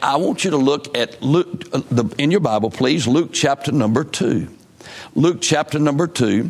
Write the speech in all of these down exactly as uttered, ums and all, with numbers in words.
I want you to look at Luke, uh, the, in your Bible, please, Luke chapter number two. Luke chapter number two.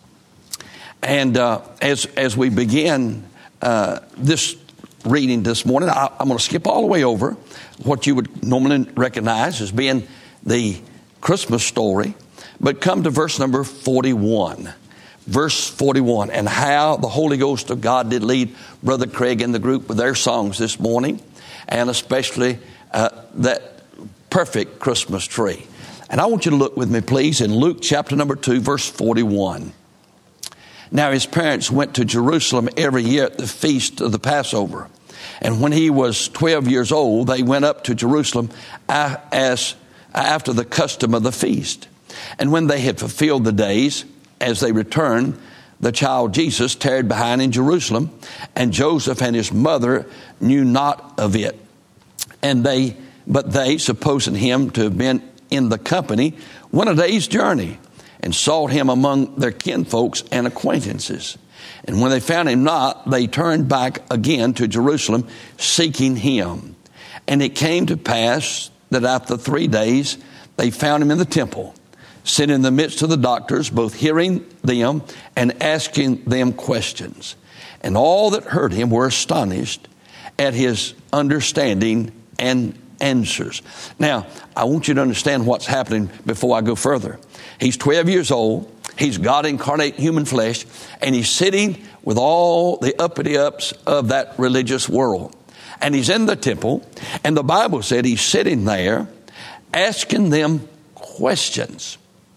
And uh, as as we begin uh, this reading this morning, I, I'm going to skip all the way over what you would normally recognize as being the Christmas story, but come to verse number forty-one. Verse forty-one, and how the Holy Ghost of God did lead Brother Craig and the group with their songs this morning, and especially uh, that perfect Christmas tree. And I want you to look with me, please, in Luke chapter number two, verse forty-one. Now his parents went to Jerusalem every year at the feast of the Passover. And when he was twelve years old, they went up to Jerusalem as after the custom of the feast. And when they had fulfilled the days, as they returned, the child Jesus tarried behind in Jerusalem, and Joseph and his mother knew not of it. And they, but they, supposing him to have been in the company, went a day's journey, and sought him among their kinfolks and acquaintances. And when they found him not, they turned back again to Jerusalem, seeking him. And it came to pass that after three days they found him in the temple, sitting in the midst of the doctors, both hearing them and asking them questions. And all that heard him were astonished at his understanding and answers. Now, I want you to understand what's happening before I go further. He's twelve years old. He's God incarnate human flesh, and he's sitting with all the uppity ups of that religious world. And he's in the temple, and the Bible said he's sitting there asking them questions.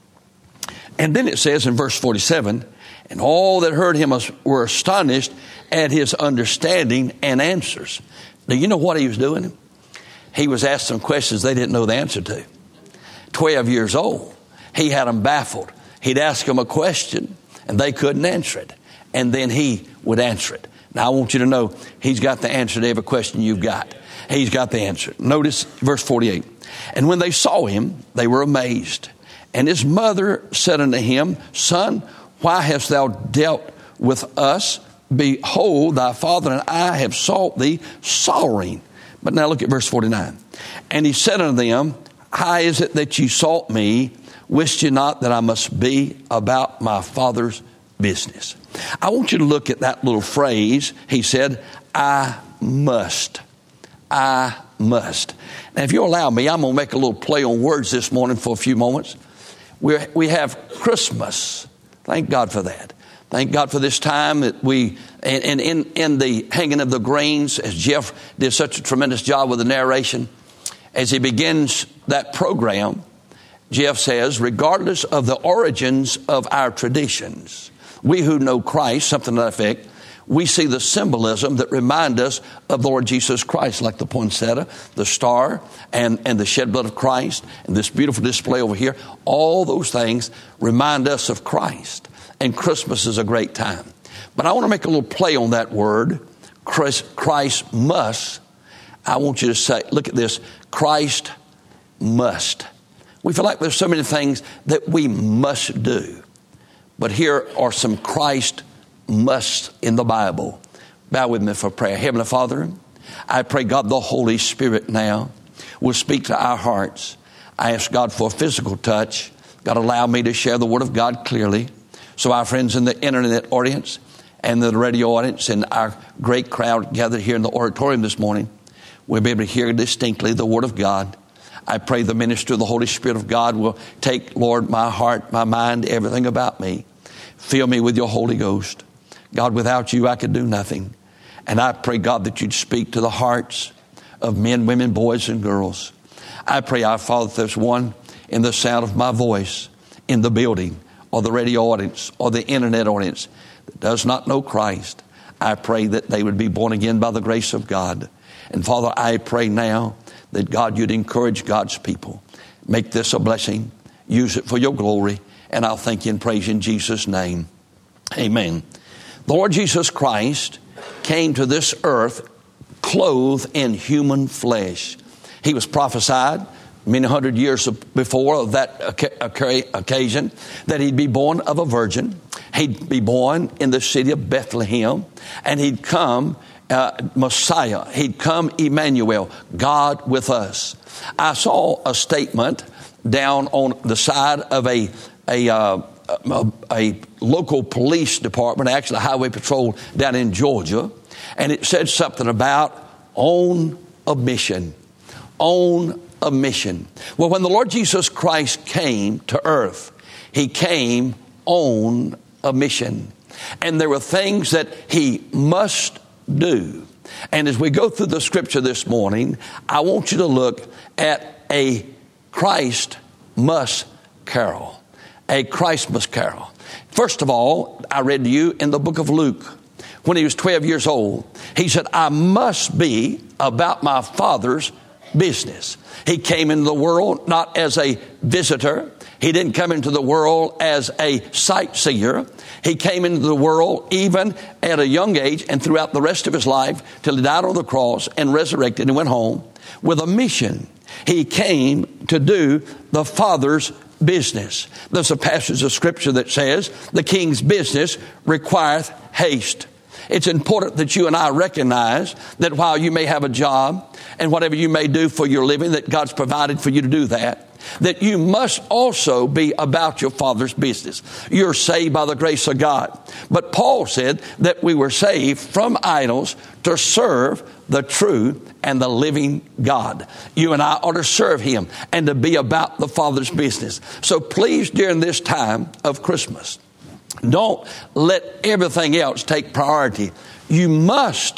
And then it says in verse forty-seven, and all that heard him were astonished at his understanding and answers. Now, you know what he was doing? He was asking them questions they didn't know the answer to. twelve years old. He had them baffled. He'd ask them a question, and they couldn't answer it. And then he would answer it. Now, I want you to know he's got the answer to every question you've got. He's got the answer. Notice verse forty-eight. And when they saw him, they were amazed. And his mother said unto him, Son, why hast thou dealt with us? Behold, thy father and I have sought thee sorrowing. But now look at verse forty-nine. And he said unto them, How is it that ye sought me? Wist ye not that I must be about my Father's business? I want you to look at that little phrase. He said, I must. I must. Now, if you'll allow me, I'm going to make a little play on words this morning for a few moments. We're, we have Christmas. Thank God for that. Thank God for this time that we, and, and in, in the hanging of the grains, as Jeff did such a tremendous job with the narration, as he begins that program, Jeff says, regardless of the origins of our traditions, we who know Christ, something to that effect, we see the symbolism that remind us of the Lord Jesus Christ, like the poinsettia, the star, and, and the shed blood of Christ, and this beautiful display over here. All those things remind us of Christ. And Christmas is a great time. But I want to make a little play on that word, Christ, Christ must. I want you to say, look at this, Christ must. We feel like there's so many things that we must do. But here are some Christ musts in the Bible. Bow with me for prayer. Heavenly Father, I pray God the Holy Spirit now will speak to our hearts. I ask God for a physical touch. God, allow me to share the Word of God clearly. So our friends in the internet audience and the radio audience and our great crowd gathered here in the auditorium this morning will be able to hear distinctly the Word of God. I pray the minister of the Holy Spirit of God will take, Lord, my heart, my mind, everything about me. Fill me with your Holy Ghost. God, without you, I could do nothing. And I pray, God, that you'd speak to the hearts of men, women, boys, and girls. I pray, our Father, if there's one in the sound of my voice in the building or the radio audience or the internet audience that does not know Christ, I pray that they would be born again by the grace of God. And Father, I pray now that God, you'd encourage God's people. Make this a blessing. Use it for your glory. And I'll thank you and praise you in Jesus' name. Amen. The Lord Jesus Christ came to this earth clothed in human flesh. He was prophesied many hundred years before of that occasion that he'd be born of a virgin. He'd be born in the city of Bethlehem, and he'd come uh, Messiah. He'd come Emmanuel, God with us. I saw a statement down on the side of a a, uh, a, a local police department, actually a highway patrol down in Georgia, and it said something about on a mission. On a mission. Well, when the Lord Jesus Christ came to earth, He came on a mission. And there were things that He must do. And as we go through the scripture this morning, I want you to look at a Christmas carol. A Christmas carol. First of all, I read to you in the book of Luke, when he was twelve years old, he said, I must be about my Father's business. He came into the world not as a visitor. He didn't come into the world as a sightseer. He came into the world even at a young age and throughout the rest of his life till he died on the cross and resurrected and went home with a mission. He came to do the Father's business. There's a passage of scripture that says the king's business requireth haste. It's important that you and I recognize that while you may have a job and whatever you may do for your living, that God's provided for you to do that, that you must also be about your Father's business. You're saved by the grace of God. But Paul said that we were saved from idols to serve the true and the living God. You and I ought to serve Him and to be about the Father's business. So please, during this time of Christmas, don't let everything else take priority. You must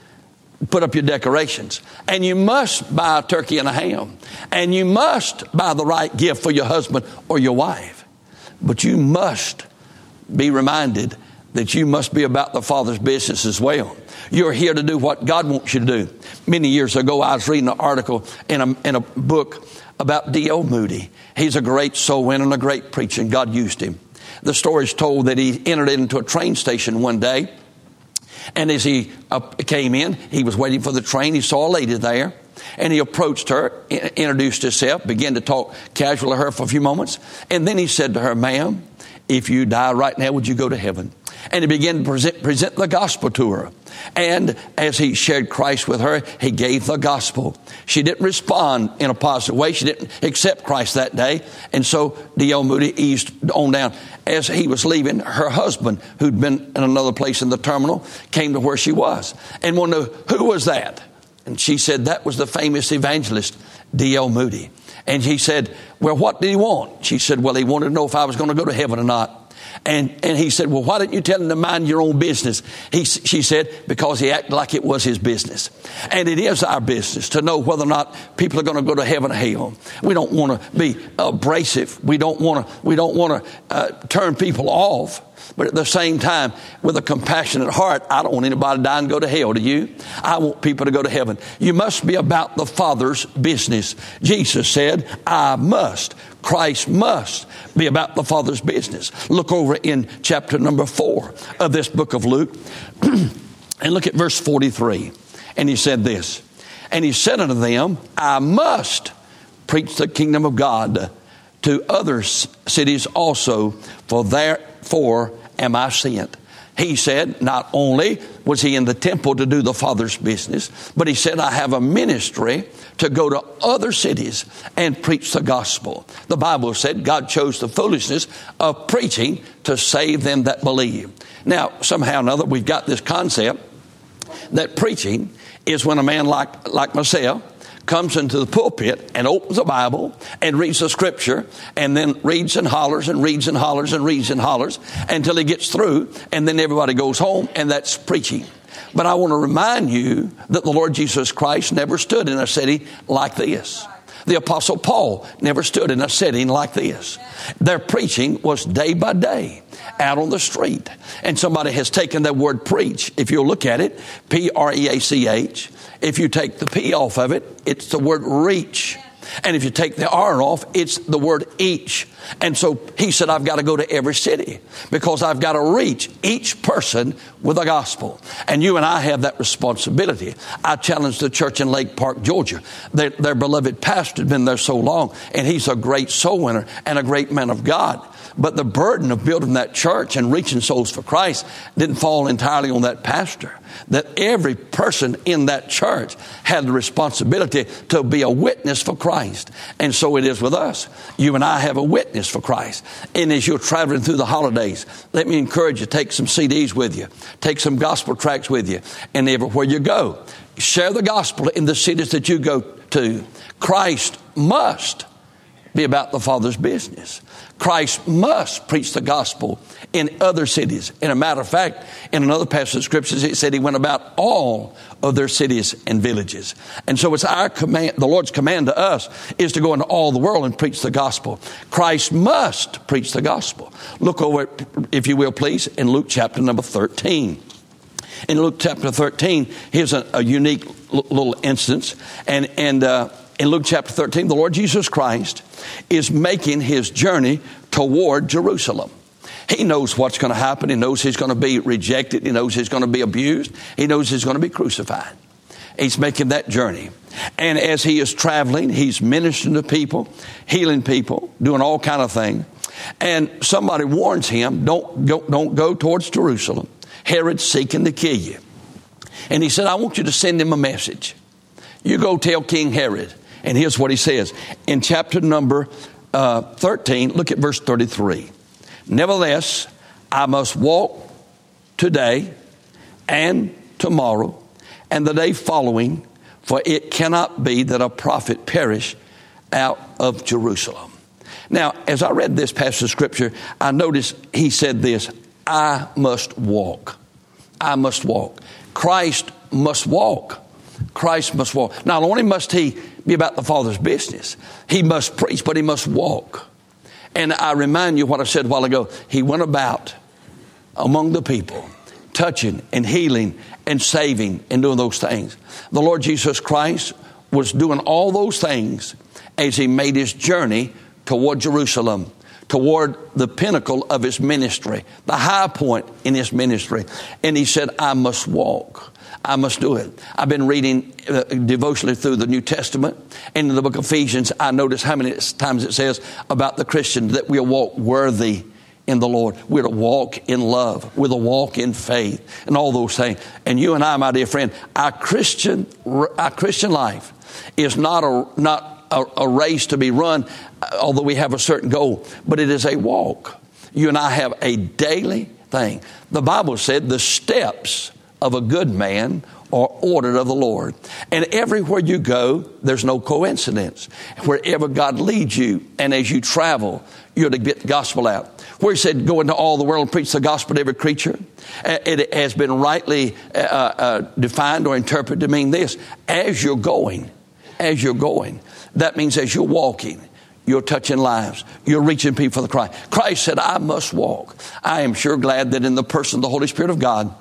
put up your decorations, and you must buy a turkey and a ham, and you must buy the right gift for your husband or your wife. But you must be reminded that you must be about the Father's business as well. You're here to do what God wants you to do. Many years ago, I was reading an article in a, in a book about D L Moody. He's a great soul winner and a great preacher, and God used him. The story is told that he entered into a train station one day, and as he uh, came in, he was waiting for the train. He saw a lady there, and he approached her, introduced himself, began to talk casually to her for a few moments, and then he said to her, ma'am, if you die right now, would you go to heaven? And he began to present, present the gospel to her. And as he shared Christ with her, he gave the gospel. She didn't respond in a positive way. She didn't accept Christ that day. And so D L Moody eased on down. As he was leaving, her husband, who'd been in another place in the terminal, came to where she was and wanted to know, who was that? And she said, that was the famous evangelist, D L Moody. And he said, well, what did he want? She said, well, he wanted to know if I was going to go to heaven or not. And and he said, well, why didn't you tell him to mind your own business? He, she said, because he acted like it was his business. And it is our business to know whether or not people are going to go to heaven or hell. We don't want to be abrasive. We don't want to, we don't want to uh, turn people off. But at the same time, with a compassionate heart, I don't want anybody to die and go to hell. Do you? I want people to go to heaven. You must be about the Father's business. Jesus said, I must. Christ must be about the Father's business. Look over in chapter number four of this book of Luke and look at verse forty-three. And he said this, and he said unto them, I must preach the kingdom of God to other cities also, for therefore am I sent. He said, not only was he in the temple to do the Father's business, but he said, I have a ministry to go to other cities and preach the gospel. The Bible said God chose the foolishness of preaching to save them that believe. Now, somehow or another, we've got this concept that preaching is when a man like, like myself comes into the pulpit and opens the Bible and reads the scripture and then reads and hollers and reads and hollers and reads and hollers until he gets through, and then everybody goes home, and that's preaching. But I want to remind you that the Lord Jesus Christ never stood in a setting like this. The Apostle Paul never stood in a setting like this. Their preaching was day by day out on the street. And somebody has taken that word preach. If you'll look at it, P R E A C H. If you take the P off of it, it's the word reach. And if you take the R off, it's the word each. And so he said, I've got to go to every city because I've got to reach each person with the gospel. And you and I have that responsibility. I challenged the church in Lake Park, Georgia. Their, their beloved pastor had been there so long, and he's a great soul winner and a great man of God. But the burden of building that church and reaching souls for Christ didn't fall entirely on that pastor. That every person in that church had the responsibility to be a witness for Christ. And so it is with us. You and I have a witness for Christ. And as you're traveling through the holidays, let me encourage you, take some C Ds with you. Take some gospel tracts with you. And everywhere you go, share the gospel in the cities that you go to. Christ must be about the Father's business. Christ must preach the gospel in other cities. In a matter of fact, in another passage of scriptures, it said he went about all of their cities and villages. And so it's our command, the Lord's command to us is to go into all the world and preach the gospel. Christ must preach the gospel. Look over, if you will, please, in Luke chapter number thirteen. In Luke chapter thirteen, here's a, a unique l- little instance. And, and, uh, in Luke chapter thirteen, the Lord Jesus Christ is making his journey toward Jerusalem. He knows what's going to happen. He knows he's going to be rejected. He knows he's going to be abused. He knows he's going to be crucified. He's making that journey. And as he is traveling, he's ministering to people, healing people, doing all kind of things. And somebody warns him, don't go, don't go towards Jerusalem. Herod's seeking to kill you. And he said, I want you to send him a message. You go tell King Herod. And here's what he says. In chapter number uh, thirteen, look at verse thirty-three. Nevertheless, I must walk today and tomorrow and the day following, for it cannot be that a prophet perish out of Jerusalem. Now, as I read this passage of scripture, I noticed he said this, I must walk. I must walk. Christ must walk. Christ must walk. Not only must he be about the Father's business, he must preach, but he must walk. And I remind you what I said a while ago. He went about among the people, touching and healing and saving and doing those things. The Lord Jesus Christ was doing all those things as he made his journey toward Jerusalem, toward the pinnacle of his ministry, the high point in his ministry. And he said, I must walk. I must do it. I've been reading uh, devotionally through the New Testament. And in the book of Ephesians, I notice how many times it says about the Christian that we'll walk worthy in the Lord. We're to walk in love. We're to walk in faith and all those things. And you and I, my dear friend, our Christian, our Christian life is not a, not a, a race to be run, although we have a certain goal, but it is a walk. You and I have a daily thing. The Bible said the steps of a good man are ordered of the Lord. And everywhere you go, there's no coincidence. Wherever God leads you, and as you travel, you're to get the gospel out. Where he said, go into all the world and preach the gospel to every creature, it has been rightly uh, uh, defined or interpreted to mean this. As you're going, as you're going, that means as you're walking, you're touching lives. You're reaching people for the Christ. Christ said, I must walk. I am sure glad that in the person of the Holy Spirit of God,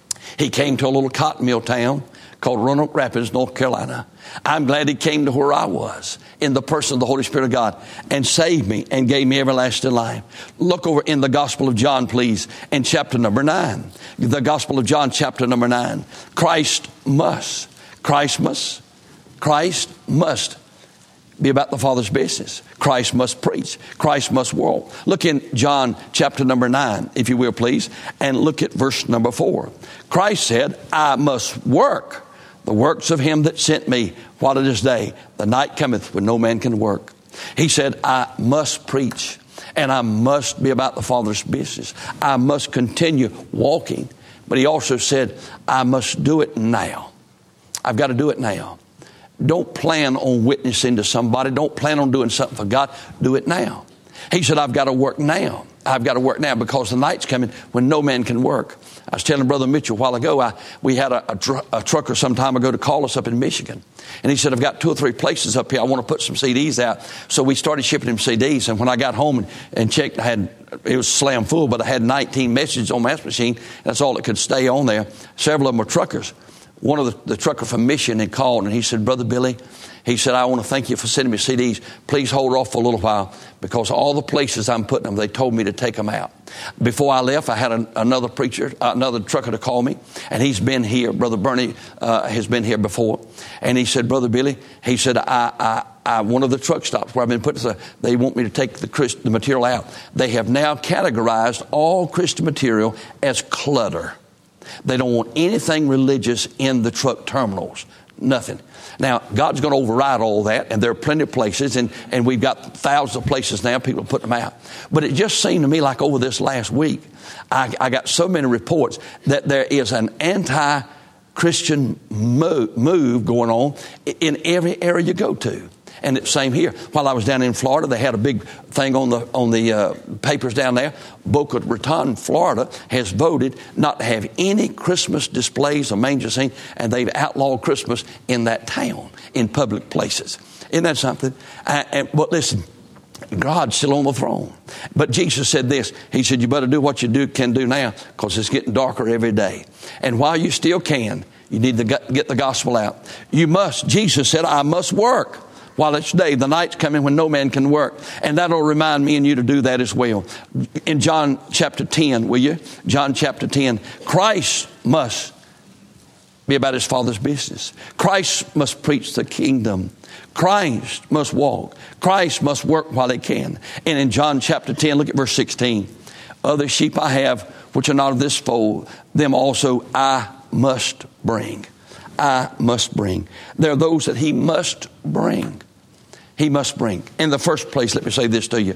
he came to a little cotton mill town called Roanoke Rapids, North Carolina. I'm glad he came to where I was in the person of the Holy Spirit of God and saved me and gave me everlasting life. Look over in the Gospel of John, please, in chapter number nine. The Gospel of John, chapter number nine. Christ must, Christ must, Christ must be about the Father's business. Christ must preach. Christ must walk. Look in John chapter number nine, if you will, please, and look at verse number four. Christ said, I must work the works of him that sent me while it is day. The night cometh when no man can work. He said, I must preach, and I must be about the Father's business. I must continue walking. But he also said, I must do it now. I've got to do it now. Don't plan on witnessing to somebody. Don't plan on doing something for God. Do it now. He said, I've got to work now. I've got to work now because the night's coming when no man can work. I was telling Brother Mitchell a while ago, I, we had a, a, tr- a trucker some time ago to call us up in Michigan. And he said, I've got two or three places up here. I want to put some C Ds out. So we started shipping him C Ds. And when I got home and, and checked, I had, it was slam full, but I had nineteen messages on my machine. That's all that could stay on there. Several of them were truckers. One of the, the trucker from Michigan had called and he said, Brother Billy, he said, I want to thank you for sending me C Ds. Please hold off for a little while because all the places I'm putting them, they told me to take them out. Before I left, I had an, another preacher, uh, another trucker to call me, and he's been here. Brother Bernie uh, has been here before. And he said, Brother Billy, he said, I, I, I, one of the truck stops where I've been put, they want me to take the, Christ, the material out. They have now categorized all Christian material as clutter. They don't want anything religious in the truck terminals. Nothing. Now, God's going to override all that, and there are plenty of places, and, and we've got thousands of places now, people put them out. But it just seemed to me like over this last week, I, I got so many reports that there is an anti-Christian move, move going on in every area you go to. And it's same here. While I was down in Florida, they had a big thing on the on the uh, papers down there. Boca Raton, Florida, has voted not to have any Christmas displays or manger scene, and they've outlawed Christmas in that town, in public places. Isn't that something? Uh, and, but listen, God's still on the throne. But Jesus said this. He said, you better do what you do can do now, because it's getting darker every day. And while you still can, you need to get the gospel out. You must. Jesus said, I must work while it's day. The night's coming when no man can work. And that'll remind me and you to do that as well. In John chapter ten, will you? John chapter ten. Christ must be about his Father's business. Christ must preach the kingdom. Christ must walk. Christ must work while he can. And in John chapter ten, look at verse sixteen. Other sheep I have, which are not of this fold, them also I must bring. I must bring. There are those that he must bring. He must bring. In the first place, let me say this to you.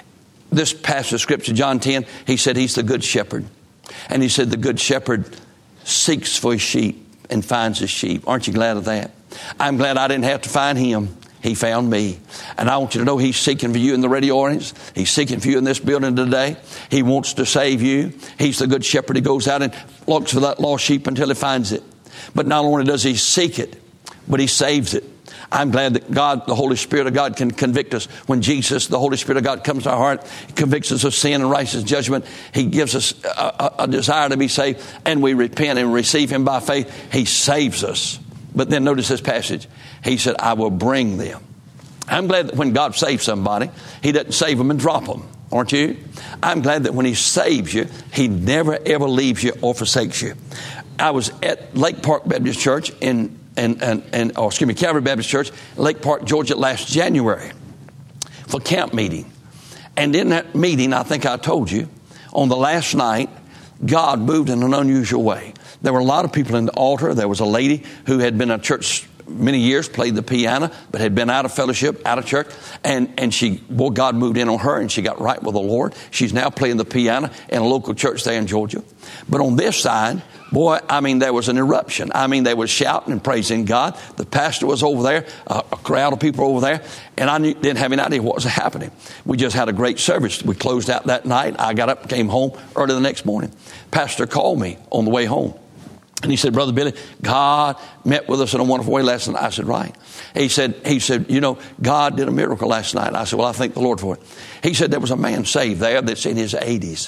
This passage of Scripture, John ten, he said he's the good shepherd. And he said the good shepherd seeks for his sheep and finds his sheep. Aren't you glad of that? I'm glad I didn't have to find him. He found me. And I want you to know he's seeking for you in the radio audience. He's seeking for you in this building today. He wants to save you. He's the good shepherd. He goes out and looks for that lost sheep until he finds it. But not only does he seek it, but he saves it. I'm glad that God, the Holy Spirit of God, can convict us. When Jesus, the Holy Spirit of God, comes to our heart, he convicts us of sin and righteous judgment. He gives us a, a, a desire to be saved, and we repent and receive him by faith. He saves us. But then notice this passage. He said, I will bring them. I'm glad that when God saves somebody, he doesn't save them and drop them. Aren't you? I'm glad that when he saves you, he never, ever leaves you or forsakes you. I was at Lake Park Baptist Church in And, and, and oh, excuse me, Calvary Baptist Church, Lake Park, Georgia, last January for camp meeting. And in that meeting, I think I told you, on the last night, God moved in an unusual way. There were a lot of people in the altar. There was a lady who had been in church many years, played the piano, but had been out of fellowship, out of church. And, and she, boy, God moved in on her, and she got right with the Lord. She's now playing the piano in a local church there in Georgia. But on this side, boy, I mean, there was an eruption. I mean, they were shouting and praising God. The pastor was over there, uh, a crowd of people over there, and I knew, didn't have any idea what was happening. We just had a great service. We closed out that night. I got up, came home early the next morning. Pastor called me on the way home, and he said, Brother Billy, God met with us in a wonderful way last night. I said, right. He said, he said, you know, God did a miracle last night. I said, well, I thank the Lord for it. He said there was a man saved there that's in his eighties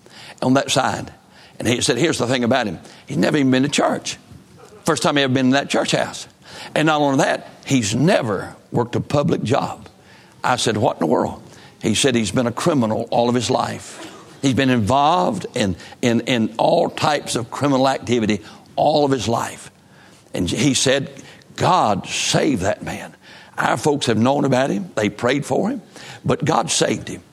on that side. And he said, here's the thing about him. He's never even been to church. First time he ever been in that church house. And not only that, he's never worked a public job. I said, what in the world? He said he's been a criminal all of his life. He's been involved in, in, in all types of criminal activity all of his life. And he said, God saved that man. Our folks have known about him. They prayed for him. But God saved him.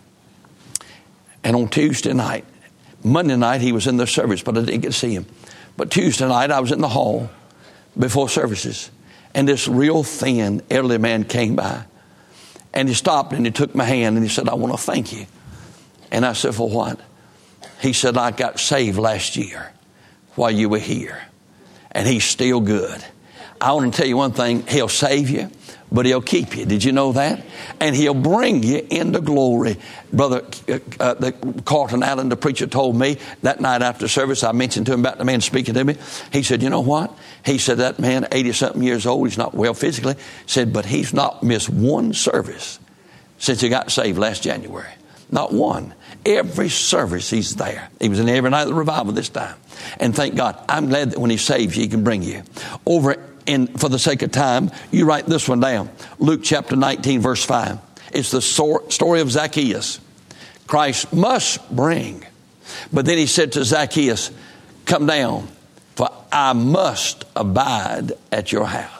And on Tuesday night, Monday night, he was in the service, but I didn't get to see him. But Tuesday night, I was in the hall before services. And this real thin, elderly man came by. And he stopped and he took my hand and he said, I want to thank you. And I said, for what? He said, I got saved last year while you were here. And he's still good. I want to tell you one thing. He'll save you, but he'll keep you. Did you know that? And he'll bring you into glory. Brother uh, the, Carlton Allen, the preacher, told me that night after service, I mentioned to him about the man speaking to me. He said, you know what? He said, that man, eighty-something years old, he's not well physically, said, but he's not missed one service since he got saved last January. Not one. Every service he's there. He was in every night of the revival this time. And thank God, I'm glad that when he saves you, he can bring you. Over in, for the sake of time, you write this one down. Luke chapter nineteen, verse five. It's the story of Zacchaeus. Christ must bring. But then he said to Zacchaeus, come down, for I must abide at your house.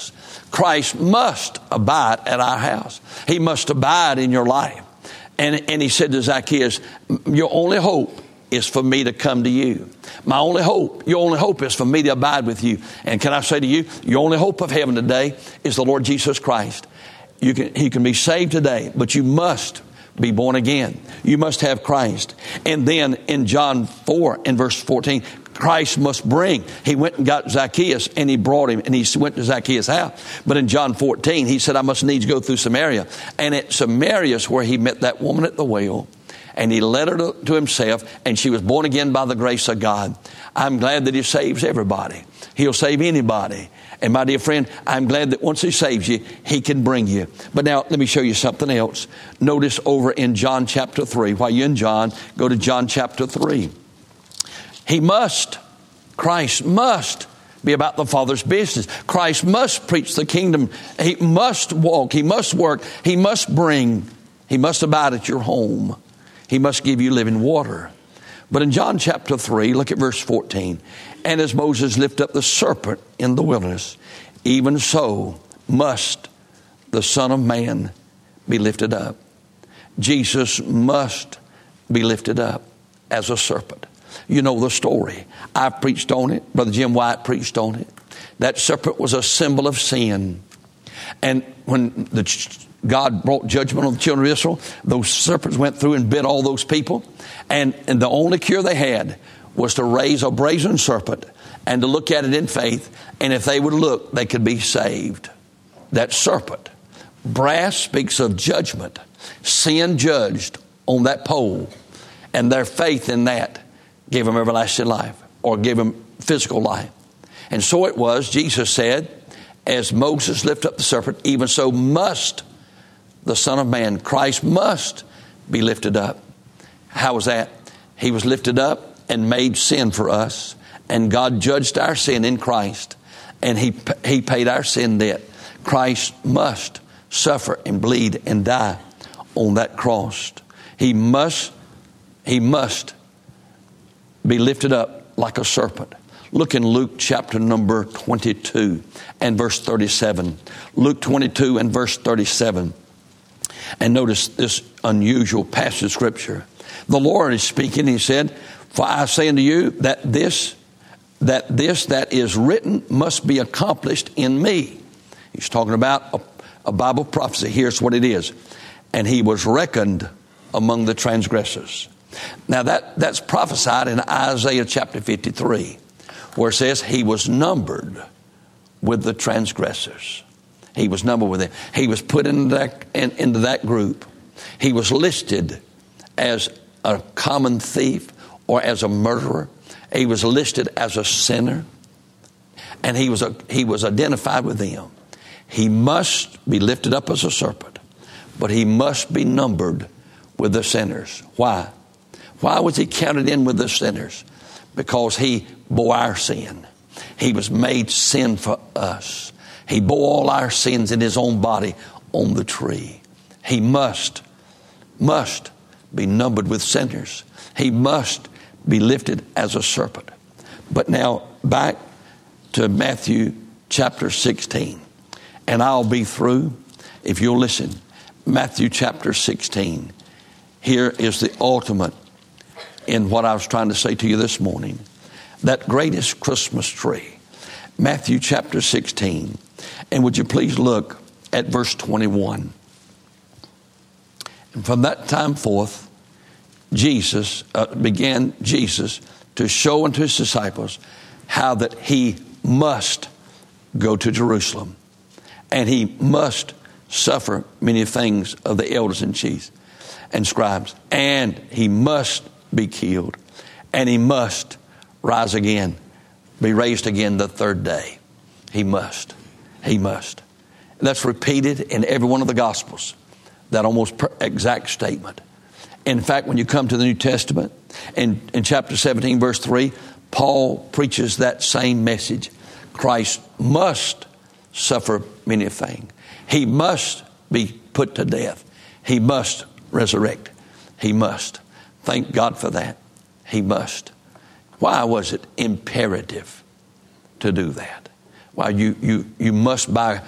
Christ must abide at our house. He must abide in your life. And, and he said to Zacchaeus, your only hope is for me to come to you. My only hope, your only hope is for me to abide with you. And can I say to you, your only hope of heaven today is the Lord Jesus Christ. You can, he can be saved today, but you must be born again. You must have Christ. And then in John four, in verse fourteen, Christ must bring. He went and got Zacchaeus and he brought him and he went to Zacchaeus' house. But in John fourteen, he said, I must needs go through Samaria. And at Samaria is where he met that woman at the well. And he led her to, to himself, and she was born again by the grace of God. I'm glad that he saves everybody. He'll save anybody. And my dear friend, I'm glad that once he saves you, he can bring you. But now let me show you something else. Notice over in John chapter three. While you're in John, go to John chapter three. He must, Christ must be about the Father's business. Christ must preach the kingdom. He must walk. He must work. He must bring. He must abide at your home. He must give you living water. But in John chapter three, look at verse fourteen. And as Moses lifted up the serpent in the wilderness, even so must the Son of Man be lifted up. Jesus must be lifted up as a serpent. You know the story. I've preached on it. Brother Jim White preached on it. That serpent was a symbol of sin. And when the God brought judgment on the children of Israel, those serpents went through and bit all those people. And, and the only cure they had was to raise a brazen serpent and to look at it in faith. And if they would look, they could be saved. That serpent. Brass speaks of judgment. Sin judged on that pole. And their faith in that gave them everlasting life, or gave them physical life. And so it was, Jesus said, as Moses lifted up the serpent, even so must the Son of Man, Christ, must be lifted up. How was that? He was lifted up and made sin for us. And God judged our sin in Christ. And he, he paid our sin debt. Christ must suffer and bleed and die on that cross. He must, he must be lifted up like a serpent. Look in Luke chapter number twenty-two and verse thirty-seven. Luke twenty-two and verse thirty-seven. And notice this unusual passage of Scripture. The Lord is speaking. He said, for I say unto you that this, that this that is written must be accomplished in me. He's talking about a, a Bible prophecy. Here's what it is. And he was reckoned among the transgressors. Now that, that's prophesied in Isaiah chapter fifty-three, where it says he was numbered with the transgressors. He was numbered with them. He was put into that, in, into that group. He was listed as a common thief or as a murderer. He was listed as a sinner. And he was, a, he was identified with them. He must be lifted up as a serpent, but he must be numbered with the sinners. Why? Why was he counted in with the sinners? Because he bore our sin. He was made sin for us. He bore all our sins in his own body on the tree. He must, must be numbered with sinners. He must be lifted as a serpent. But now back to Matthew chapter sixteen. And I'll be through if you'll listen. Matthew chapter sixteen. Here is the ultimate in what I was trying to say to you this morning. That greatest Christmas tree. Matthew chapter sixteen. And would you please look at verse twenty-one. And from that time forth, Jesus, uh, began Jesus to show unto his disciples how that he must go to Jerusalem. And he must suffer many things of the elders and chiefs and scribes. And he must be killed. And he must rise again, be raised again the third day. He must. He must. That's repeated in every one of the Gospels. That almost exact statement. In fact, when you come to the New Testament, in, in chapter seventeen, verse three, Paul preaches that same message. Christ must suffer many things. He must be put to death. He must resurrect. He must. Thank God for that. He must. Why was it imperative to do that? Why, you, you, you must by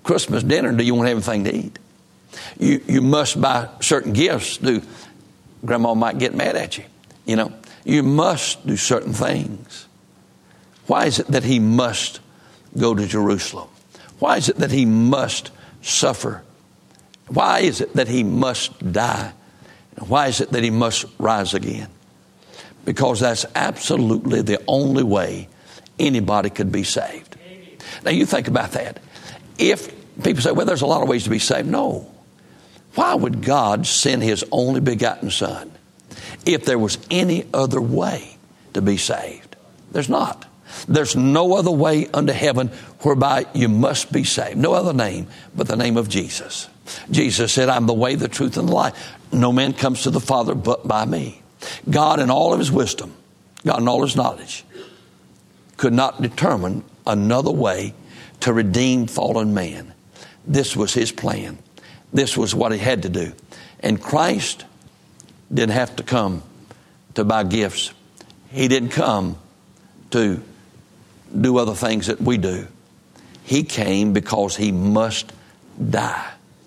Christmas dinner, do you want to have anything to eat? You, you must buy certain gifts. Do Grandma might get mad at you. You know, you must do certain things. Why is it that he must go to Jerusalem? Why is it that he must suffer? Why is it that he must die? Why is it that he must rise again? Because that's absolutely the only way anybody could be saved. Now you think about that. If people say, well, there's a lot of ways to be saved. No. Why would God send his only begotten son if there was any other way to be saved? There's not. There's no other way unto heaven whereby you must be saved. No other name but the name of Jesus. Jesus said, I'm the way, the truth, and the life. No man comes to the Father but by me. God in all of his wisdom, God in all his knowledge, could not determine another way to redeem fallen man. This was his plan. This was what he had to do. And Christ didn't have to come to buy gifts. He didn't come to do other things that we do. He came because he must die.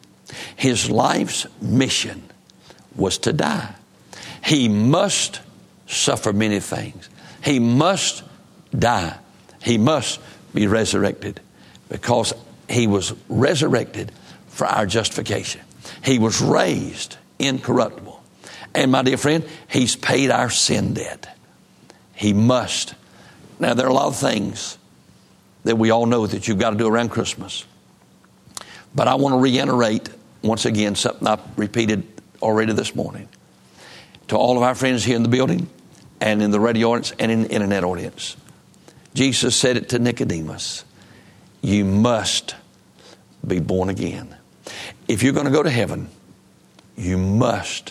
His life's mission was to die. He must suffer many things. He must die. He must be resurrected because he was resurrected for our justification. He was raised incorruptible. And my dear friend, he's paid our sin debt. He must. Now, there are a lot of things that we all know that you've got to do around Christmas. But I want to reiterate once again something I've repeated already this morning. To all of our friends here in the building and in the radio audience and in the internet audience. Jesus said it to Nicodemus. You must be born again. If you're going to go to heaven, you must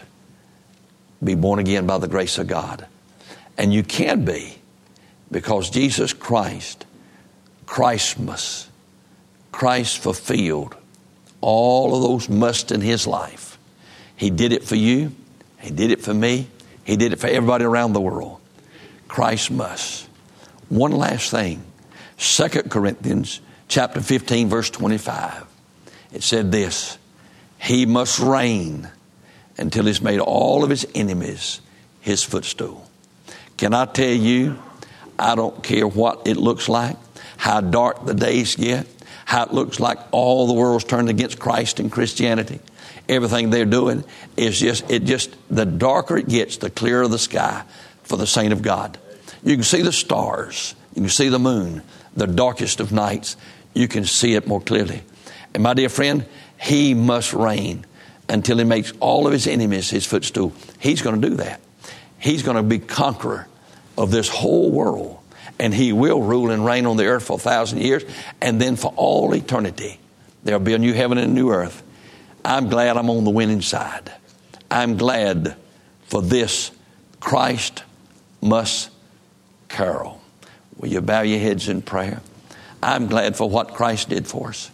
be born again by the grace of God. And you can be because Jesus Christ, Christmas, Christ fulfilled all of those musts in his life. He did it for you. He did it for me. He did it for everybody around the world. Christ must. One last thing. Second Corinthians chapter fifteen, verse twenty-five. It said this. He must reign until he's made all of his enemies his footstool. Can I tell you, I don't care what it looks like, how dark the days get, how it looks like all the world's turned against Christ and Christianity. Everything they're doing is just, it just, the darker it gets, the clearer the sky for the saint of God. You can see the stars. You can see the moon. The darkest of nights, you can see it more clearly. And my dear friend, he must reign until he makes all of his enemies his footstool. He's going to do that. He's going to be conqueror of this whole world. And he will rule and reign on the earth for a thousand years. And then for all eternity, there'll be a new heaven and a new earth. I'm glad I'm on the winning side. I'm glad for this Christ must carol. Will you bow your heads in prayer? I'm glad for what Christ did for us.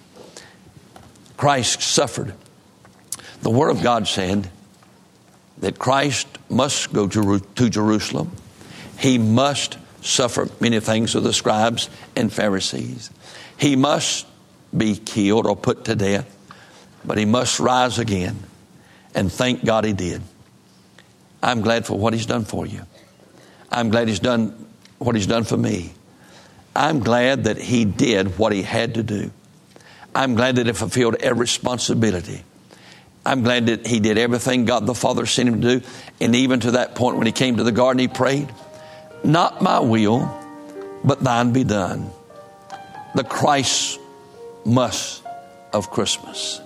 Christ suffered. The Word of God said that Christ must go to Jerusalem. He must suffer many things of the scribes and Pharisees. He must be killed or put to death. But he must rise again. And thank God he did. I'm glad for what he's done for you. I'm glad he's done what he's done for me. I'm glad that he did what he had to do. I'm glad that he fulfilled every responsibility. I'm glad that he did everything God the Father sent him to do. And even to that point when he came to the garden, he prayed, not my will, but thine be done. The Christ must of Christmas.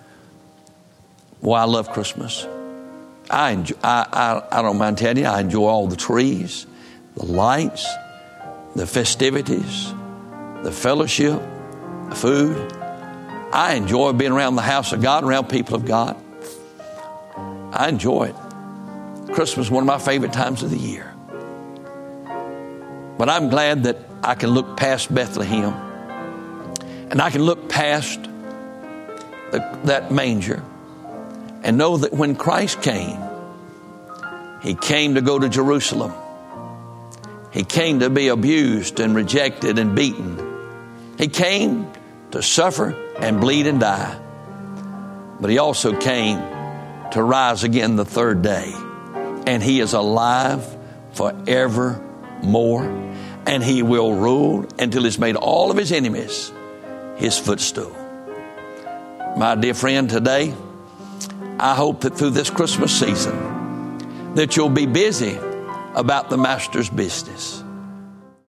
Well, I love Christmas. I, enjoy, I, I, I don't mind telling you, I enjoy all the trees, the lights, the festivities, the fellowship, the food. I enjoy being around the house of God, around people of God. I enjoy it. Christmas is one of my favorite times of the year. But I'm glad that I can look past Bethlehem and I can look past the, that manger and know that when Christ came, he came to go to Jerusalem. He came to be abused and rejected and beaten. He came to suffer and bleed and die. But he also came to rise again the third day. And he is alive forevermore. And he will rule until he's made all of his enemies his footstool. My dear friend, today, I hope that through this Christmas season, that you'll be busy about the Master's business.